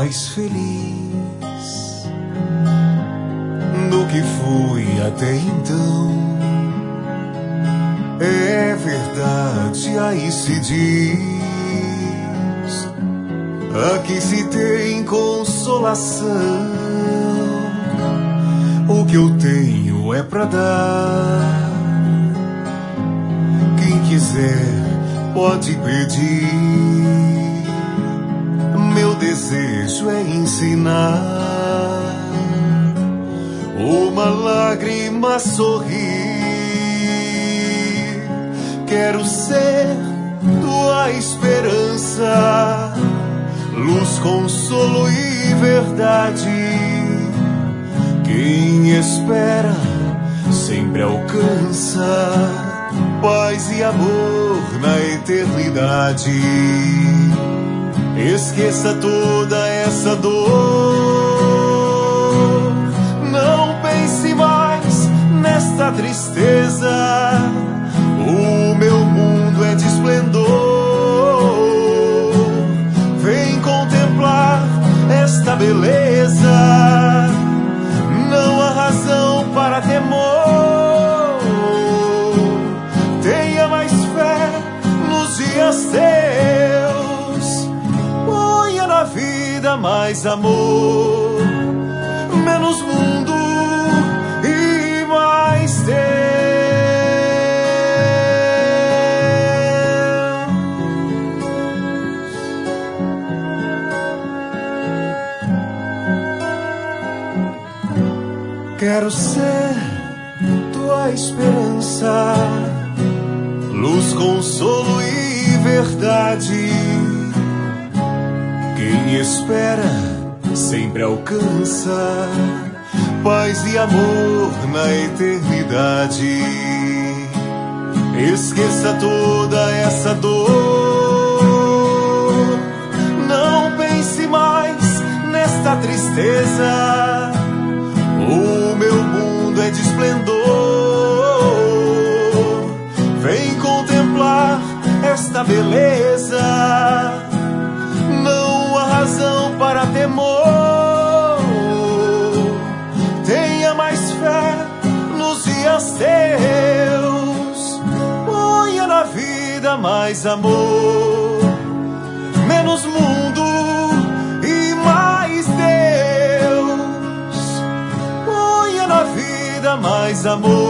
mais feliz do que fui até então. É verdade, aí se diz, aqui se tem consolação. O que eu tenho é pra dar, quem quiser pode pedir. Meu desejo é ensinar uma lágrima sorrir. Quero ser tua esperança, luz, consolo e verdade. Quem espera sempre alcança paz e amor na eternidade. Esqueça toda essa dor, não pense mais nesta tristeza. O meu mundo é de esplendor. Vem contemplar esta beleza. Não há razão para temor. Tenha mais fé nos dias teus. Ponha na vida mais amor, menos mundo e mais Deus. Quero ser tua esperança, luz, consolo e verdade. Quem espera sempre alcança paz e amor na eternidade. Esqueça toda essa dor, não pense mais nesta tristeza. O meu mundo é de esplendor. Vem contemplar esta beleza. Não há razão para temor. Tenha mais fé nos dias teus. Ponha na vida mais amor, menos mundo e mais Deus. Na vida mais amor,